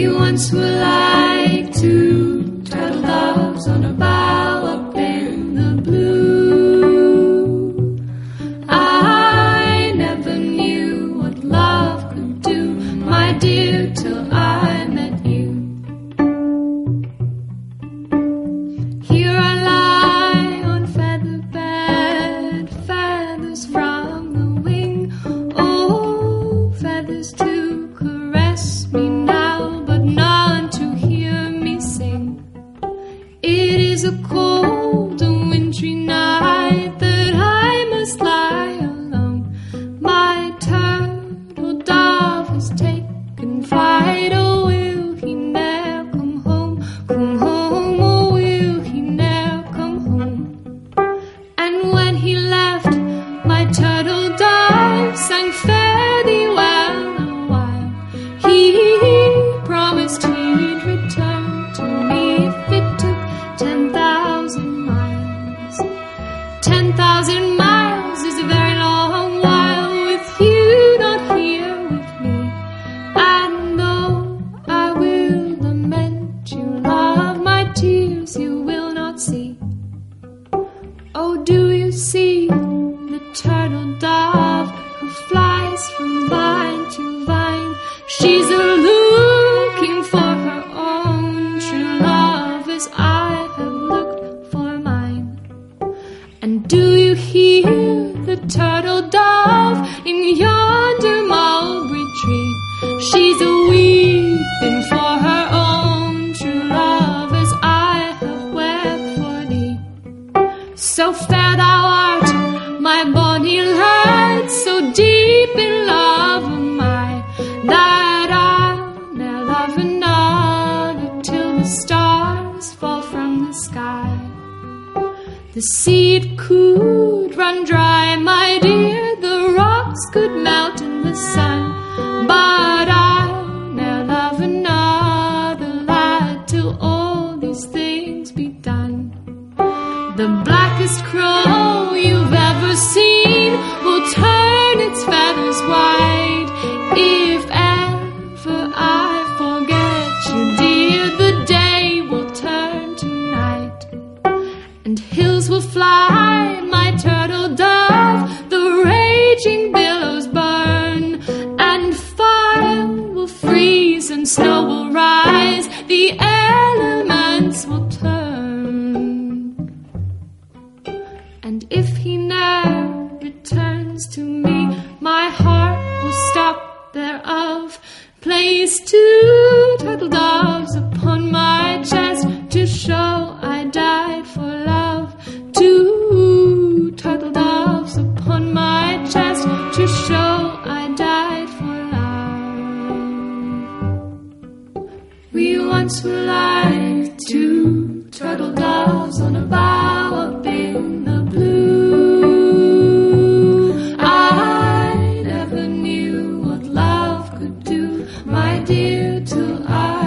We once were like two turtle doves on a bough up in the blue. I never knew what love could do, my dear, till I met you. Here I lie on feather bed, feathers from the wing. Oh, feathers to caress me now, but none to hear me sing. It is a cold and wintry night that I must lie alone. My turtle dove has taken flight. Oh, will he ne'er come home? Come home, oh, will he ne'er come home? And when he left, my turtle dove sang fare thee well a while. He promised he'd return to me if it took 10,000 miles. 10,000 miles is a very long while with you not here with me. And though I will lament you, love, my tears you will not see. Oh, do you see the turtle dove who flies from vine to vine? She's looking for her own true love as I have looked for mine. And do you hear the turtle dove in yonder mulberry tree? She's weeping for her own true love as I have wept for thee. So fair thou art, my bonny lad, so deep in love am I, that I'll ne'er love another till the stars fall from the sky. The sea could run dry, my dear, the rocks could melt in the sun, but I'll ne'er love another lad till all these things be done. The blackest crow you've ever seen will turn its feathers white. If ever I forget you, dear, the day will turn to night. And hills will fly, my turtle dove, the raging billows burn, and fire will freeze and snow will rise, the elements will turn. And if he ne'er returns to me, my heart will stop thereof. Place two turtle doves upon my chest to show I died for love. Two turtle doves upon my chest to show I died for love. We once were like two turtle doves on a bough up in the blue. I never knew what love could do, my dear, till I